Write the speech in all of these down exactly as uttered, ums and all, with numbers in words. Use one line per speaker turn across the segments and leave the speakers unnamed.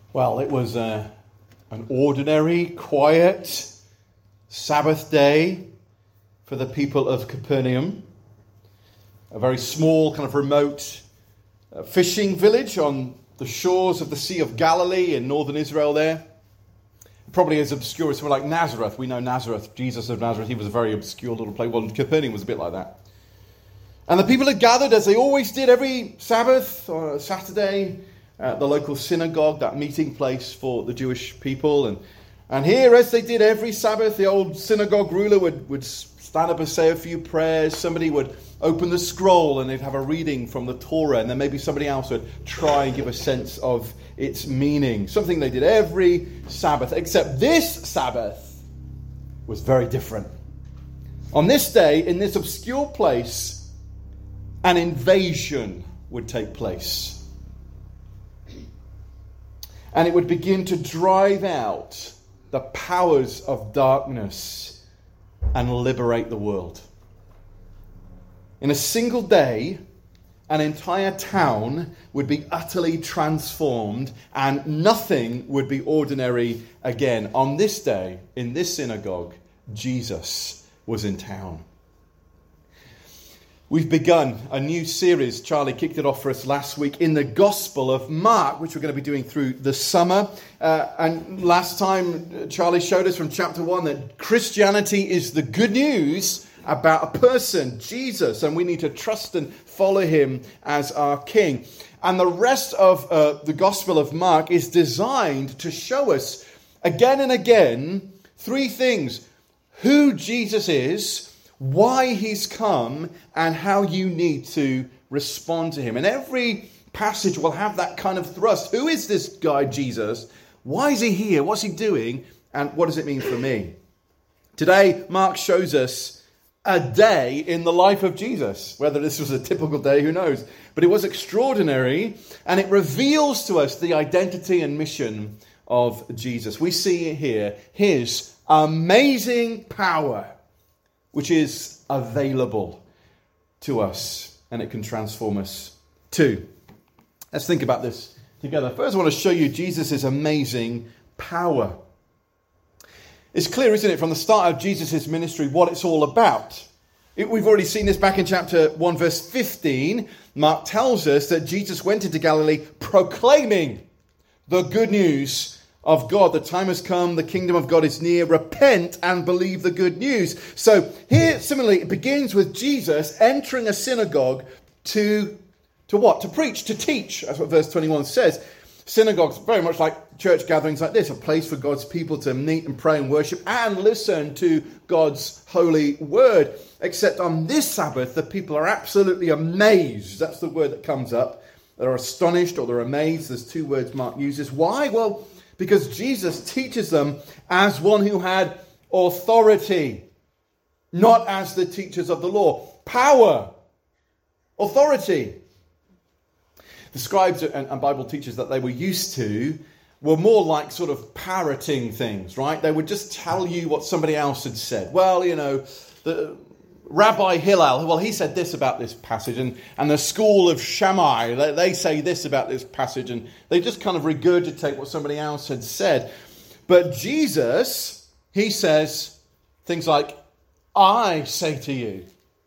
Well, it was uh, an ordinary, quiet Sabbath day for the people of Capernaum. A very small, kind of remote uh, fishing village on the shores of the Sea of Galilee in northern Israel there. Probably as obscure as somewhere like Nazareth. We know Nazareth, Jesus of Nazareth, he was a very obscure little place. Well, Capernaum was a bit like that. And the people had gathered, as they always did every Sabbath or Saturday, at the local synagogue, that meeting place for the Jewish people. And and here, as they did every Sabbath, the old synagogue ruler would, would stand up and say a few prayers. Somebody would open the scroll and they'd have a reading from the Torah. And then maybe somebody else would try and give a sense of its meaning. Something they did every Sabbath, except this Sabbath was very different. On this day, in this obscure place, an invasion would take place. And it would begin to drive out the powers of darkness and liberate the world. In a single day, an entire town would be utterly transformed and nothing would be ordinary again. On this day, in this synagogue, Jesus was in town. We've begun a new series. Charlie kicked it off for us last week in the Gospel of Mark, which we're going to be doing through the summer. Uh, and last time, Charlie showed us from chapter one that Christianity is the good news about a person, Jesus, and we need to trust and follow him as our King. And the rest of uh, the Gospel of Mark is designed to show us again and again three things: who Jesus is, why he's come, and how you need to respond to him. And every passage will have that kind of thrust. Who is this guy, Jesus? Why is he here? What's he doing? And what does it mean for me? Today, Mark shows us a day in the life of Jesus. Whether this was a typical day, who knows? But it was extraordinary, and it reveals to us the identity and mission of Jesus. We see here his amazing power, which is available to us, and it can transform us too. Let's think about this together. First, I want to show you Jesus' amazing power. It's clear, isn't it, from the start of Jesus' ministry, what it's all about. It, we've already seen this back in chapter one, verse fifteen. Mark tells us that Jesus went into Galilee proclaiming the good news of God. The time has come, the kingdom of God is near. Repent and believe the good news. So here, similarly, it begins with Jesus entering a synagogue to, to what? To preach, to teach. That's what verse twenty-one says. Synagogues, very much like church gatherings like this, a place for God's people to meet and pray and worship and listen to God's holy word. Except on this Sabbath, the people are absolutely amazed. That's the word that comes up. They're astonished or they're amazed. There's two words Mark uses. Why? Well, because Jesus teaches them as one who had authority, not as the teachers of the law. Power, authority. The scribes and Bible teachers that they were used to were more like sort of parroting things, right? They would just tell you what somebody else had said. Well, you know, the Rabbi Hillel, well, he said this about this passage, and, and the school of Shammai, they, they say this about this passage, and they just kind of regurgitate what somebody else had said. But Jesus, he says things like, I say to you.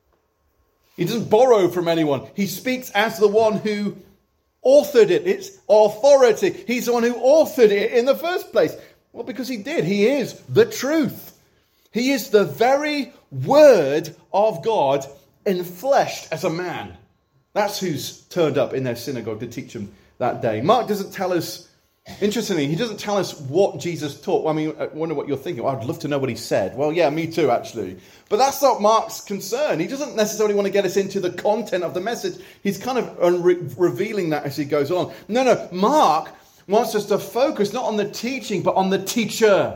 He doesn't borrow from anyone. He speaks as the one who authored it. It's authority. He's the one who authored it in the first place. Well, because he did. He is the truth. He is the very word of God enfleshed as a man. That's who's turned up in their synagogue to teach them that day. Mark doesn't tell us, interestingly, he doesn't tell us what Jesus taught. Well, I mean, I wonder what you're thinking. Well, I'd love to know what he said. Well, yeah, me too, actually. But that's not Mark's concern. He doesn't necessarily want to get us into the content of the message. He's kind of unre- revealing that as he goes on. No, no, Mark wants us to focus not on the teaching, but on the teacher,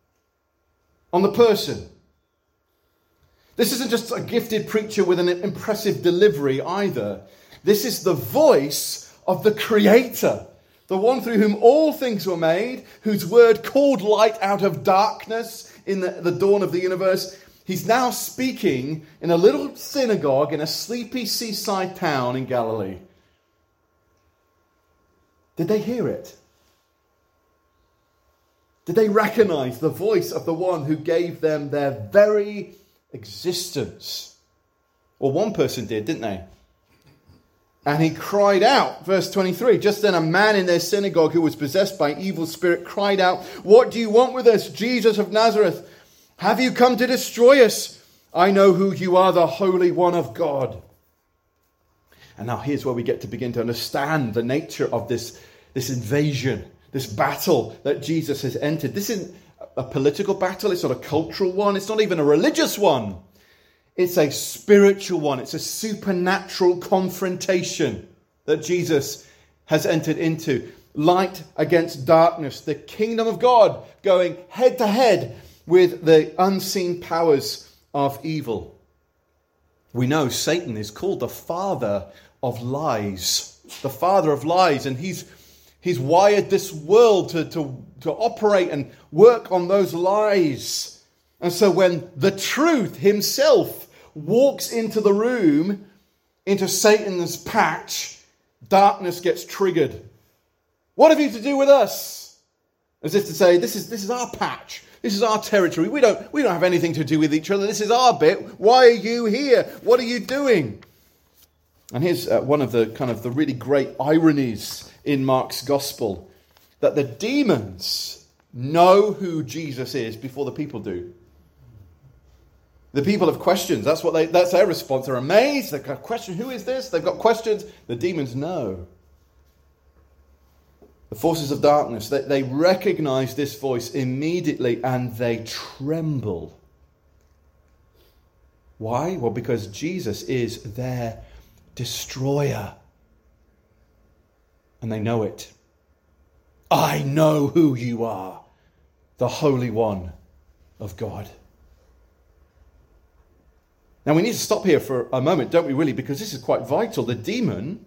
on the person. This isn't just a gifted preacher with an impressive delivery either. This is the voice of the Creator, the one through whom all things were made, whose word called light out of darkness in the, the dawn of the universe. He's now speaking in a little synagogue in a sleepy seaside town in Galilee. Did they hear it? Did they recognize the voice of the one who gave them their very existence? Well, one person did, didn't they? And he cried out, verse twenty-three, just then a man in their synagogue who was possessed by evil spirit cried out, "What do you want with us, Jesus of Nazareth? Have you come to destroy us? I know who you are, the Holy One of God." And now here's where we get to begin to understand the nature of this, this invasion, this battle that Jesus has entered. This isn't a political battle. It's not a cultural one. It's not even a religious one. It's a spiritual one. It's a supernatural confrontation that Jesus has entered into. Light against darkness. The kingdom of God going head to head with the unseen powers of evil. We know Satan is called the father of lies. The father of lies. And he's he's wired this world to, to, to operate and work on those lies. And so when the truth himself walks into the room, into Satan's patch, darkness gets triggered. What have you to do with us? As if to say, this is this is our patch. This is our territory. We don't we don't have anything to do with each other. This is our bit. Why are you here? What are you doing? And here's uh, one of the kind of the really great ironies in Mark's gospel, that the demons know who Jesus is before the people do. The people have questions. That's what they that's their response. They're amazed. They've got questions. Who is this? They've got questions. The demons know. The forces of darkness, they, they recognize this voice immediately and they tremble. Why? Well, because Jesus is their destroyer. And they know it. I know who you are, the Holy One of God. Now we need to stop here for a moment, don't we really? Because this is quite vital. The demon,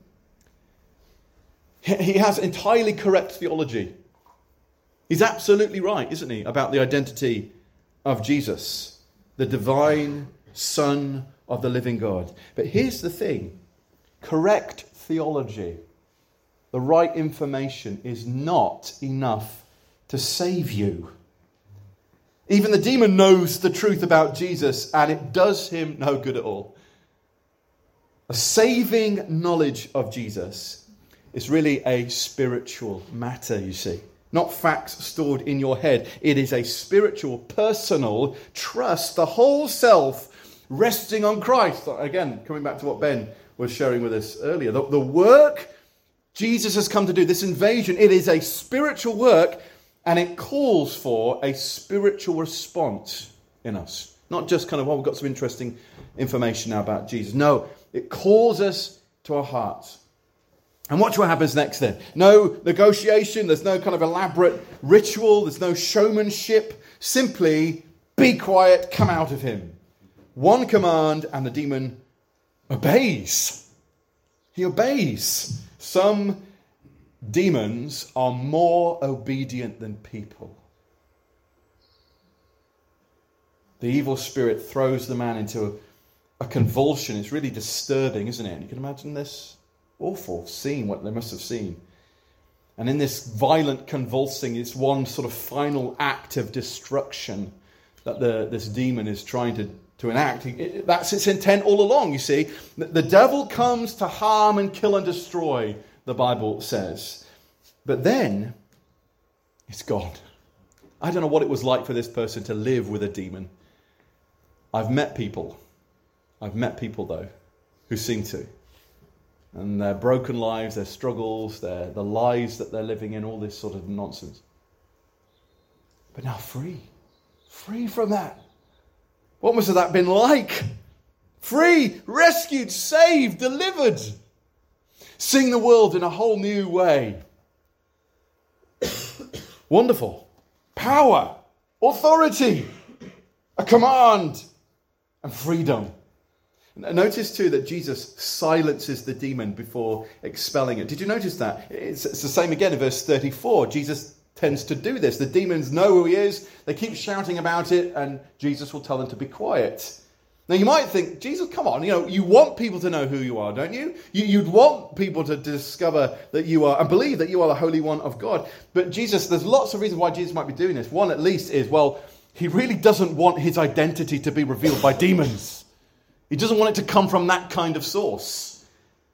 he has entirely correct theology. He's absolutely right, isn't he, about the identity of Jesus, the divine Son of the living God. But here's the thing. Correct theology, the right information, is not enough to save you. Even the demon knows the truth about Jesus, and it does him no good at all. A saving knowledge of Jesus is really a spiritual matter, you see. Not facts stored in your head. It is a spiritual, personal trust, the whole self resting on Christ. Again, coming back to what Ben was sharing with us earlier. The, the work Jesus has come to do, this invasion, it is a spiritual work, and it calls for a spiritual response in us. Not just kind of, well, we've got some interesting information now about Jesus. No, it calls us to our hearts. And watch what happens next then. No negotiation, there's no kind of elaborate ritual, there's no showmanship. Simply, be quiet, come out of him. One command, and the demon obeys. He obeys. Some demons are more obedient than people. The evil spirit throws the man into a, a convulsion. It's really disturbing, isn't it? You can imagine this awful scene, what they must have seen. And in this violent convulsing, it's one sort of final act of destruction that the, this demon is trying to, to enact. It, that's its intent all along, you see. The, the devil comes to harm and kill and destroy, the Bible says. But then, it's gone. I don't know what it was like for this person to live with a demon. I've met people. I've met people, though, who seem to. And their broken lives, their struggles, their the lies that they're living in, all this sort of nonsense. But now free. Free from that. What must have that been like? Free, rescued, saved, delivered. Seeing the world in a whole new way. Wonderful. Power, authority, a command, and freedom. Notice too that Jesus silences the demon before expelling it. Did you notice that? It's, it's the same again in verse thirty-four. Jesus tends to do this. The demons know who he is. They keep shouting about it, and Jesus will tell them to be quiet. Now you might think, Jesus, come on, you know, you want people to know who you are, don't you? you? You'd want people to discover that you are, and believe that you are the Holy One of God. But Jesus, there's lots of reasons why Jesus might be doing this. One at least is, well, he really doesn't want his identity to be revealed by demons. He doesn't want it to come from that kind of source.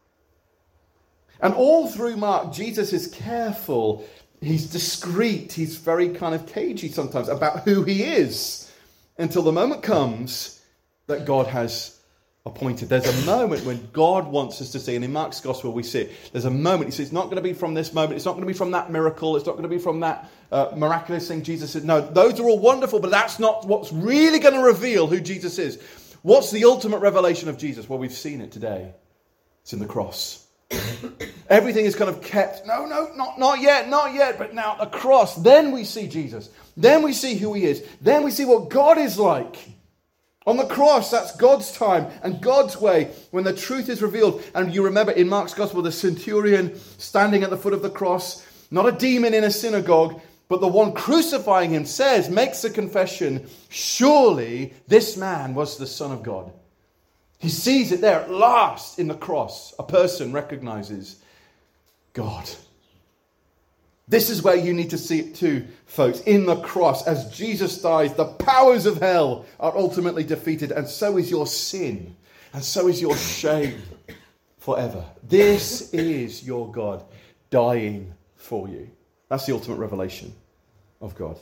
And all through Mark, Jesus is careful. He's discreet. He's very kind of cagey sometimes about who he is until the moment comes that God has appointed. There's a moment when God wants us to see, and in Mark's gospel we see it. There's a moment, he says, it's not going to be from this moment, it's not going to be from that miracle, it's not going to be from that uh, miraculous thing Jesus said. No, those are all wonderful, but that's not what's really going to reveal who Jesus is. What's the ultimate revelation of Jesus? Well, we've seen it today. It's in the cross. Everything is kind of kept, no, no, not, not yet, not yet, but now the cross. Then we see Jesus. Then we see who he is. Then we see what God is like. On the cross, that's God's time and God's way when the truth is revealed. And you remember in Mark's gospel, the centurion standing at the foot of the cross, not a demon in a synagogue, but the one crucifying him says, makes the confession, surely this man was the Son of God. He sees it there at last in the cross. A person recognizes God. This is where you need to see it too, folks. In the cross, as Jesus dies, the powers of hell are ultimately defeated, and so is your sin, and so is your shame forever. This is your God dying for you. That's the ultimate revelation of God.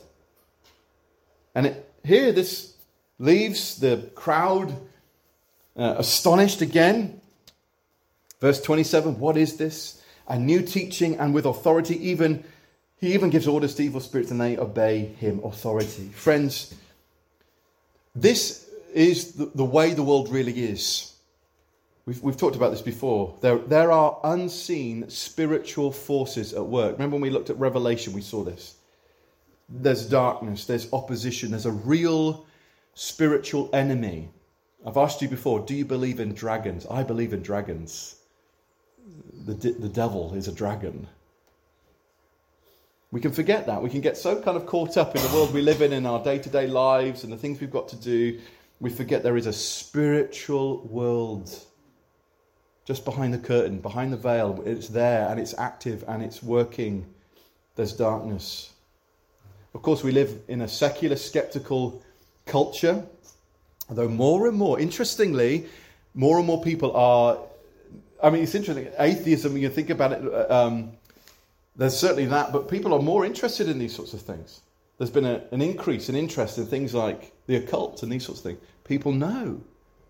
And it, here this leaves the crowd uh, astonished again. Verse twenty-seven, what is this? A new teaching and with authority, even he even gives orders to evil spirits and they obey him. Authority. Friends, this is the, the way the world really is. We've, we've talked about this before. There, there are unseen spiritual forces at work. Remember when we looked at Revelation, we saw this. There's darkness, there's opposition, there's a real spiritual enemy. I've asked you before, do you believe in dragons? I believe in dragons. The, the devil is a dragon. We can forget that. We can get so kind of caught up in the world we live in, in our day-to-day lives and the things we've got to do. We forget there is a spiritual world just behind the curtain, behind the veil. It's there and it's active and it's working. There's darkness. Of course, we live in a secular, skeptical culture. Although more and more, interestingly, more and more people are, I mean, it's interesting. Atheism, when you think about it, um, there's certainly that, but people are more interested in these sorts of things. There's been a, an increase in interest in things like the occult and these sorts of things. People know.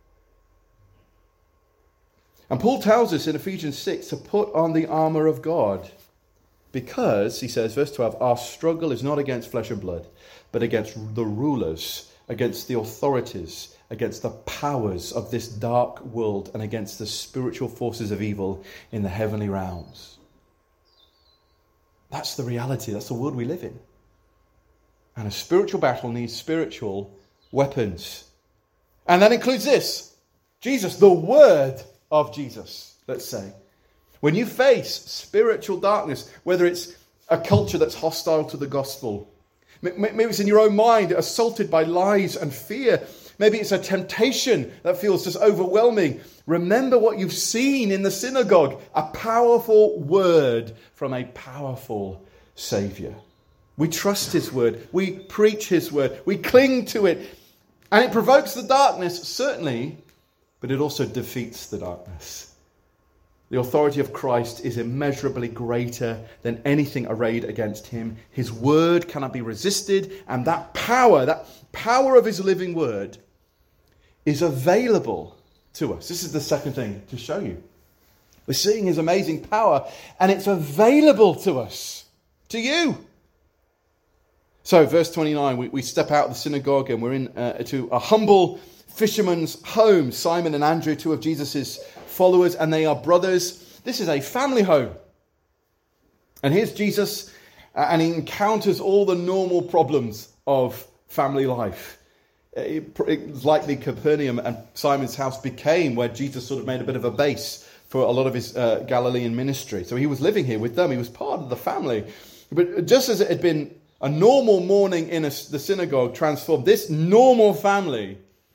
And Paul tells us in Ephesians six to put on the armour of God. Because, he says, verse twelve, our struggle is not against flesh and blood, but against the rulers, against the authorities, against the powers of this dark world, and against the spiritual forces of evil in the heavenly realms. That's the reality. That's the world we live in. And a spiritual battle needs spiritual weapons. And that includes this. Jesus, the word of Jesus, let's say. When you face spiritual darkness, whether it's a culture that's hostile to the gospel, maybe it's in your own mind, assaulted by lies and fear, maybe it's a temptation that feels just overwhelming. Remember what you've seen in the synagogue, a powerful word from a powerful Saviour. We trust his word. We preach his word. We cling to it. And it provokes the darkness, certainly, but it also defeats the darkness. The authority of Christ is immeasurably greater than anything arrayed against him. His word cannot be resisted, and that power, that power of his living word, is available to us. This is the second thing to show you. We're seeing his amazing power, and it's available to us, to you. So, verse twenty-nine, we, we step out of the synagogue and we're in uh, to a humble fisherman's home. Simon and Andrew, two of Jesus' followers, and they are brothers. This is a family home. And here's Jesus, uh, and he encounters all the normal problems of family life. It, it's likely Capernaum and Simon's house became where Jesus sort of made a bit of a base for a lot of his uh, Galilean ministry. So he was living here with them. He was part of the family. But just as it had been a normal morning in a, the synagogue transformed, this normal family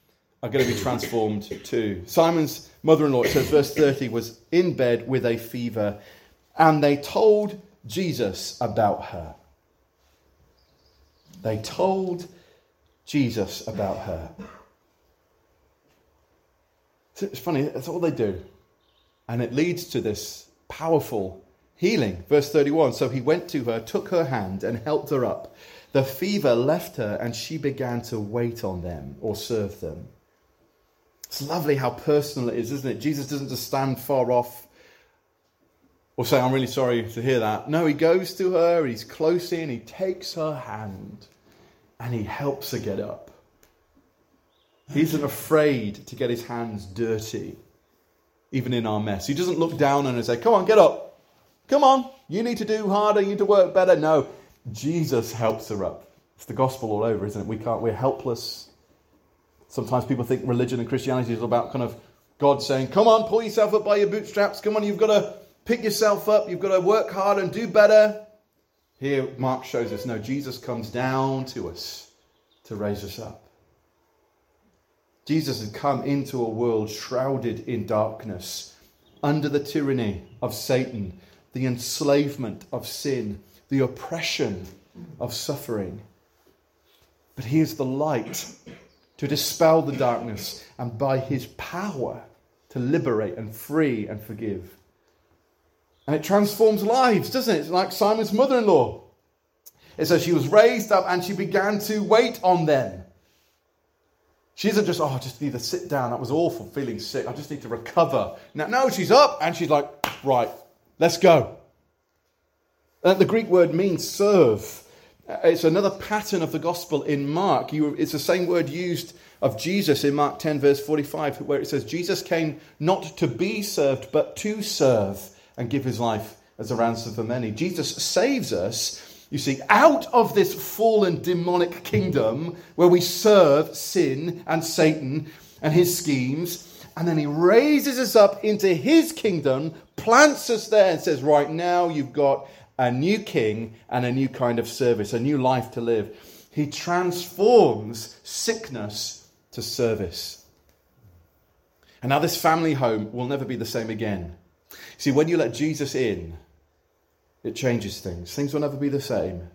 are going to be transformed too. Simon's mother-in-law, it says, verse thirty, was in bed with a fever, and they told Jesus about her. They told Jesus about her. It's funny, that's all they do. And it leads to this powerful healing. Verse thirty-one, so he went to her, took her hand, and helped her up. The fever left her, and she began to wait on them or serve them. It's lovely how personal it is, isn't it? Jesus doesn't just stand far off or say, I'm really sorry to hear that. No, he goes to her, he's close in, he takes her hand, and he helps her get up. He isn't afraid to get his hands dirty, even in our mess. He doesn't look down on her and say, come on, get up. Come on, you need to do harder, you need to work better. No, Jesus helps her up. It's the gospel all over, isn't it? We can't, we're helpless. Sometimes people think religion and Christianity is about kind of God saying, come on, pull yourself up by your bootstraps. Come on, you've got to pick yourself up. You've got to work hard and do better. Here, Mark shows us, no, Jesus comes down to us to raise us up. Jesus had come into a world shrouded in darkness, under the tyranny of Satan, the enslavement of sin, the oppression of suffering. But he is the light to dispel the darkness, and by his power to liberate and free and forgive. And it transforms lives, doesn't it? It's like Simon's mother-in-law. It says she was raised up and she began to wait on them. She isn't just, oh, I just need to sit down. That was awful, feeling sick. I just need to recover. No, no, she's up and she's like, right, let's go. Uh, the Greek word means serve. Uh, it's another pattern of the gospel in Mark. You, it's the same word used of Jesus in Mark ten, verse forty-five, where it says, Jesus came not to be served, but to serve and give his life as a ransom for many. Jesus saves us, you see, out of this fallen demonic kingdom where we serve sin and Satan and his schemes. And then he raises us up into his kingdom, plants us there and says, right now you've got a new king and a new kind of service, a new life to live. He transforms sickness to service. And now this family home will never be the same again. See, when you let Jesus in, it changes things. Things will never be the same.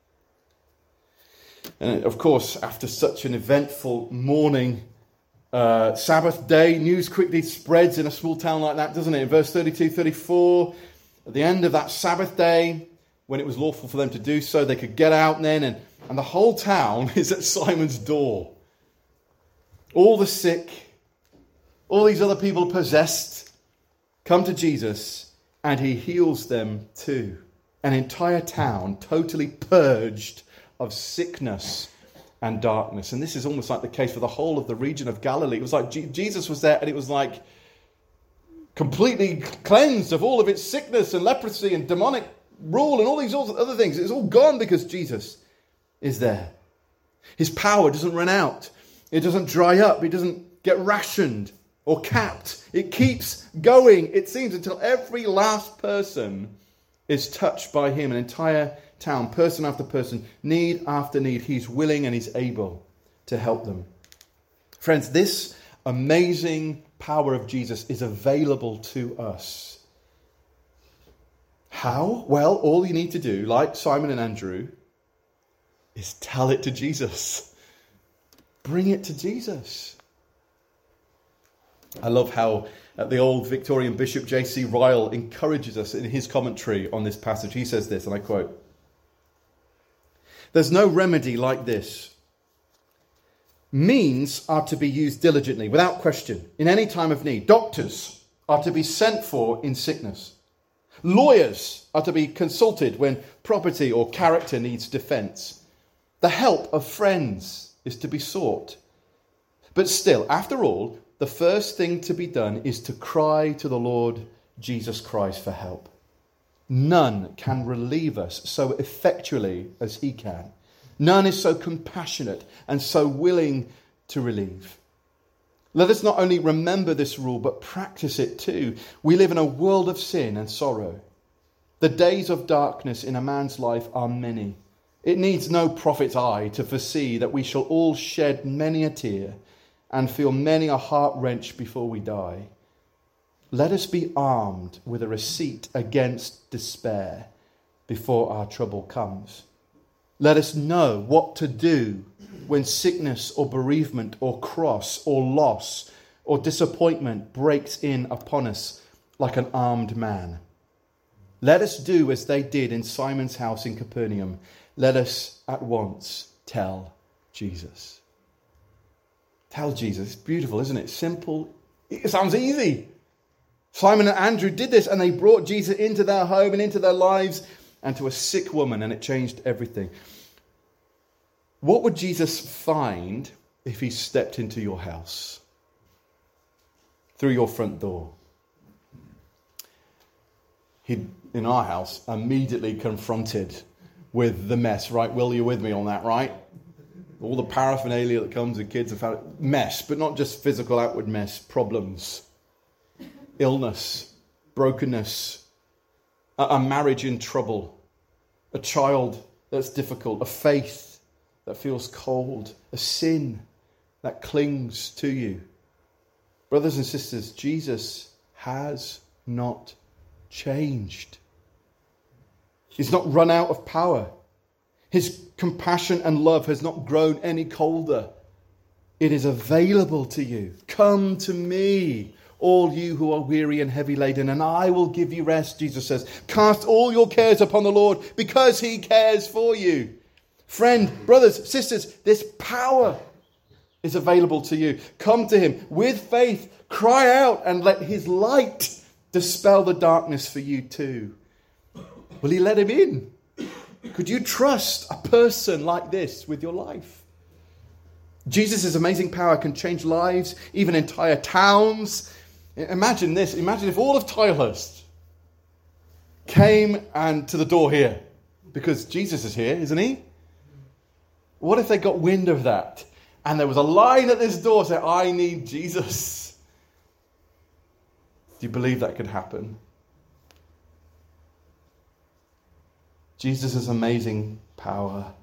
And of course, after such an eventful morning, uh, Sabbath day, news quickly spreads in a small town like that, doesn't it? In verse thirty-two, thirty-four, at the end of that Sabbath day, when it was lawful for them to do so, they could get out then, and, and the whole town is at Simon's door. All the sick, all these other people possessed, come to Jesus, and he heals them too. An entire town totally purged of sickness and darkness. And this is almost like the case for the whole of the region of Galilee. It was like G- Jesus was there, and it was like completely cleansed of all of its sickness and leprosy and demonic rule and all these other things. It's all gone because Jesus is there. His power doesn't run out. It doesn't dry up. It doesn't get rationed or capped. It keeps going, it seems, until every last person is touched by him. An entire town, person after person, need after need. He's willing and he's able to help them. Friends, this amazing power of Jesus is available to us. How? Well, all you need to do, like Simon and Andrew, is tell it to Jesus. Bring it to Jesus. I love how uh, the old Victorian Bishop J C Ryle encourages us in his commentary on this passage. He says this, and I quote, "There's no remedy like this. Means are to be used diligently, without question, in any time of need. Doctors are to be sent for in sickness. Lawyers are to be consulted when property or character needs defence. The help of friends is to be sought. But still, after all, the first thing to be done is to cry to the Lord Jesus Christ for help. None can relieve us so effectually as he can. None is so compassionate and so willing to relieve. Let us not only remember this rule, but practice it too. We live in a world of sin and sorrow. The days of darkness in a man's life are many. It needs no prophet's eye to foresee that we shall all shed many a tear and feel many a heart wrench before we die. Let us be armed with a receipt against despair before our trouble comes. Let us know what to do when sickness or bereavement or cross or loss or disappointment breaks in upon us like an armed man. Let us do as they did in Simon's house in Capernaum. Let us at once tell Jesus. Tell Jesus. It's beautiful, isn't it? Simple. It sounds easy. Simon and Andrew did this, and they brought Jesus into their home and into their lives and to a sick woman, and it changed everything. What would Jesus find if he stepped into your house? Through your front door? He'd, in our house, immediately confronted with the mess, right? Will, you're with me on that, right? All the paraphernalia that comes with kids and family. Mess, but not just physical outward mess, problems, illness, brokenness, a, a marriage in trouble, a child that's difficult, a faith that feels cold, a sin that clings to you. Brothers and sisters, Jesus has not changed. He's not run out of power. His compassion and love has not grown any colder. It is available to you. Come to me, all you who are weary and heavy laden, and I will give you rest, Jesus says. Cast all your cares upon the Lord because he cares for you. Friend, brothers, sisters, this power is available to you. Come to him with faith. Cry out and let his light dispel the darkness for you too. Will he let him in? Could you trust a person like this with your life? Jesus' amazing power can change lives, even entire towns. Imagine this. Imagine if all of Tilehurst came and to the door here, because Jesus is here, isn't he? What if they got wind of that and there was a line at this door saying, I need Jesus? Do you believe that could happen? Jesus' amazing power.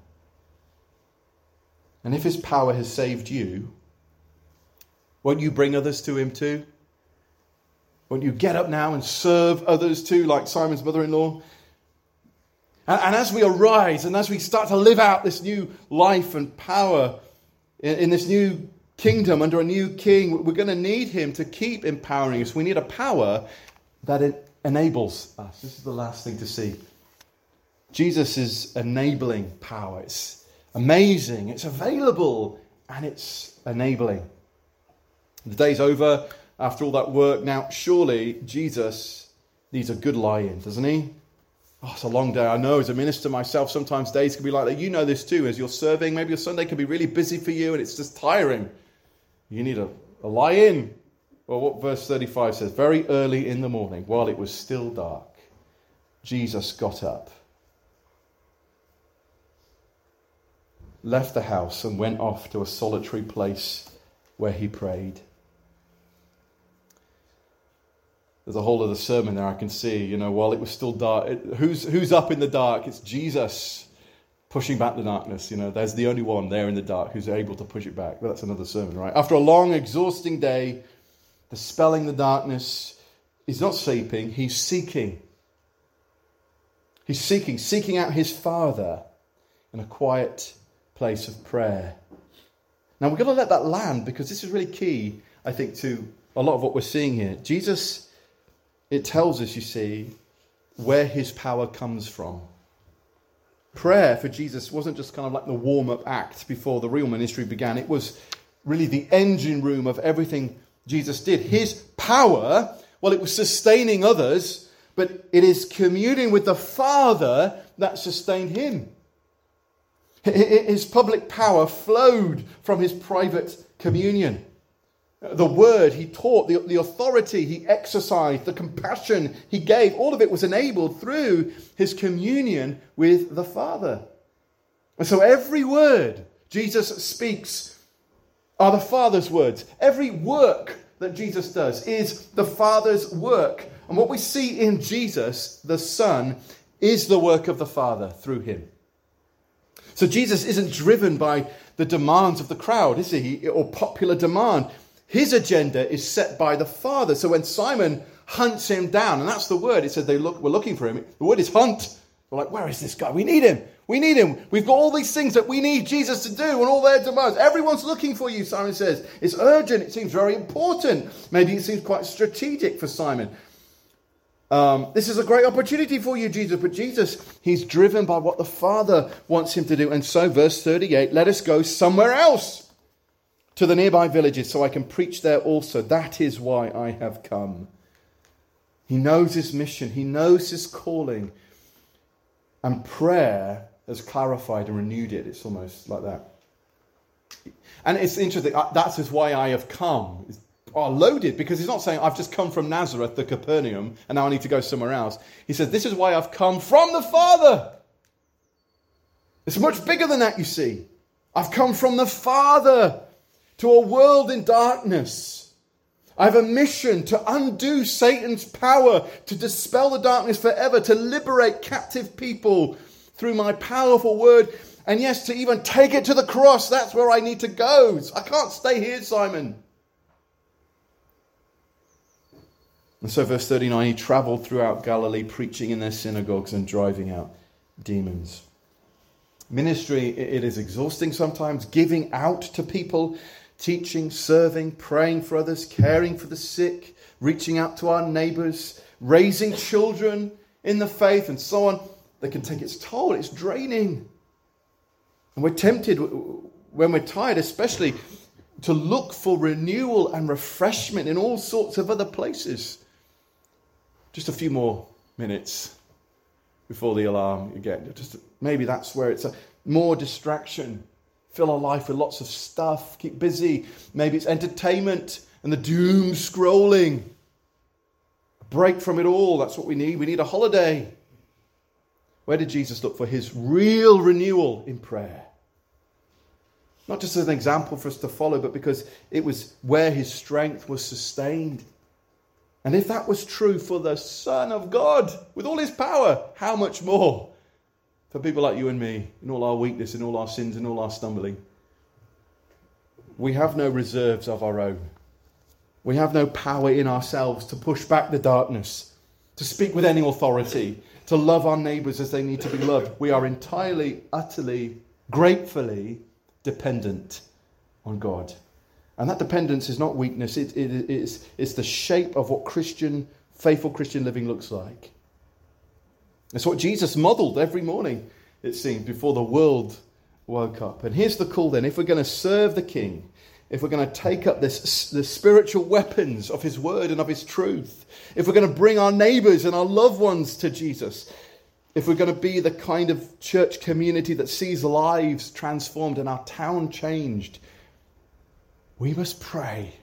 And if his power has saved you, won't you bring others to him too? Won't you get up now and serve others too, like Simon's mother-in-law? And, and as we arise and as we start to live out this new life and power in, in this new kingdom under a new king, we're going to need him to keep empowering us. We need a power that it enables us. This is the last thing to see. Jesus is enabling power. It's amazing. It's available and it's enabling. The day's over after all that work. Now, surely Jesus needs a good lie-in, doesn't he? Oh, it's a long day. I know as a minister myself, sometimes days can be like that. You know this too. As you're serving, maybe your Sunday can be really busy for you and it's just tiring. You need a, a lie-in. Well, what verse thirty-five says, very early in the morning, while it was still dark, Jesus got up, left the house and went off to a solitary place where he prayed. There's a whole other sermon there I can see, you know, while it was still dark. It, who's who's up in the dark? It's Jesus pushing back the darkness. You know, there's the only one there in the dark who's able to push it back. But that's another sermon, right? After a long, exhausting day, dispelling the darkness, he's not sleeping, he's seeking. He's seeking, seeking out his Father in a quiet place of prayer. Now we're going to let that land because this is really key, I think, to a lot of what we're seeing here. Jesus, it tells us, you see, where his power comes from. Prayer for Jesus wasn't just kind of like the warm-up act before the real ministry began. It was really the engine room of everything Jesus did. His power, well, it was sustaining others, but it is communing with the Father that sustained him. His public power flowed from his private communion. The word he taught, the, the authority he exercised, the compassion he gave, all of it was enabled through his communion with the Father. And so every word Jesus speaks are the Father's words. Every work that Jesus does is the Father's work. And what we see in Jesus, the Son, is the work of the Father through him. So Jesus isn't driven by the demands of the crowd, is he? Or popular demand. His agenda is set by the Father. So when Simon hunts him down, and that's the word, it said they look, were looking for him. The word is hunt. We're like, where is this guy? We need him. We need him. We've got all these things that we need Jesus to do and all their demands. Everyone's looking for you, Simon says. It's urgent. It seems very important. Maybe it seems quite strategic for Simon. Um, this is a great opportunity for you, Jesus. But Jesus, he's driven by what the Father wants him to do. And so, verse thirty-eight, let us go somewhere else to the nearby villages so I can preach there also. That is why I have come. He knows his mission. He knows his calling. And prayer has clarified and renewed it. It's almost like that. And it's interesting. That is why I have come. It's are loaded, because he's not saying I've just come from Nazareth to Capernaum and now I need to go somewhere else. He says this is why I've come from the Father. It's much bigger than that, you see. I've come from the Father to a world in darkness. I have a mission to undo Satan's power, to dispel the darkness forever, to liberate captive people through my powerful word, and yes, to even take it to the cross. That's where I need to go. I can't stay here, Simon. And so verse thirty-nine, he travelled throughout Galilee, preaching in their synagogues and driving out demons. Ministry, it is exhausting sometimes, giving out to people, teaching, serving, praying for others, caring for the sick, reaching out to our neighbours, raising children in the faith and so on. They can take its toll. It's draining. And we're tempted, when we're tired especially, to look for renewal and refreshment in all sorts of other places. Just a few more minutes before the alarm again. Just maybe that's where it's a more distraction. Fill our life with lots of stuff. Keep busy. Maybe it's entertainment and the doom scrolling. A break from it all. That's what we need. We need a holiday. Where did Jesus look for his real renewal? In prayer. Not just as an example for us to follow, but because it was where his strength was sustained. And if that was true for the Son of God, with all his power, how much more for people like you and me, in all our weakness, in all our sins, in all our stumbling? We have no reserves of our own. We have no power in ourselves to push back the darkness, to speak with any authority, to love our neighbours as they need to be loved. We are entirely, utterly, gratefully dependent on God. And that dependence is not weakness. It, it, it is, it's the shape of what Christian, faithful Christian living looks like. It's what Jesus modelled every morning, it seems, before the world woke up. And here's the call then. If we're going to serve the King, if we're going to take up this, the spiritual weapons of his word and of his truth, if we're going to bring our neighbours and our loved ones to Jesus, if we're going to be the kind of church community that sees lives transformed and our town changed, we must pray.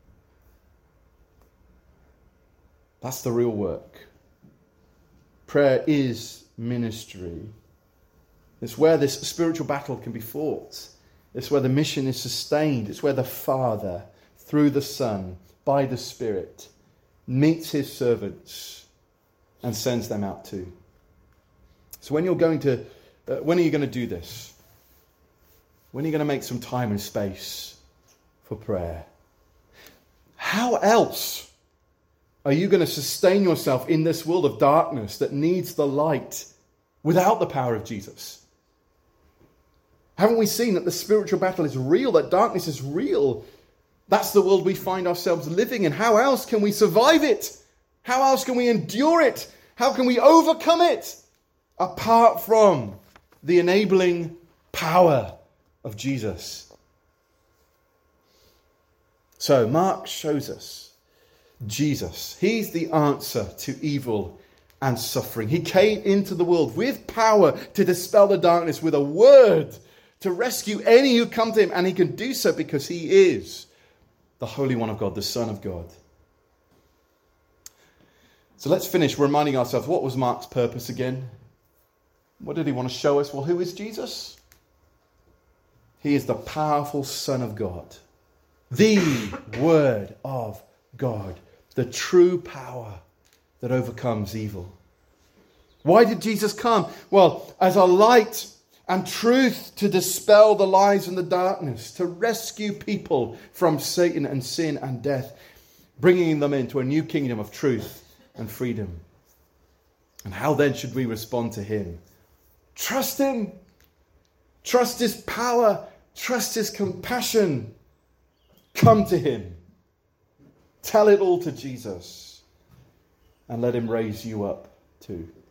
That's the real work. Prayer is ministry. It's where this spiritual battle can be fought. It's where the mission is sustained. It's where the Father, through the Son, by the Spirit, meets his servants and sends them out too. So when you're going to, uh, when are you going to do this? When are you going to make some time and space for prayer? How else are you going to sustain yourself in this world of darkness that needs the light without the power of Jesus? Haven't we seen that the spiritual battle is real, that darkness is real? That's the world we find ourselves living in. How else can we survive it? How else can we endure it? How can we overcome it? Apart from the enabling power of Jesus. So Mark shows us Jesus. He's the answer to evil and suffering. He came into the world with power to dispel the darkness, with a word to rescue any who come to him. And he can do so because he is the Holy One of God, the Son of God. So let's finish reminding ourselves, what was Mark's purpose again? What did he want to show us? Well, who is Jesus? He is the powerful Son of God. The Word of God. The true power that overcomes evil. Why did Jesus come? Well, as a light and truth to dispel the lies and the darkness, to rescue people from Satan and sin and death, bringing them into a new kingdom of truth and freedom. And how then should we respond to him? Trust him. Trust his power. Trust his compassion. Come to him. Tell it all to Jesus. And let him raise you up too.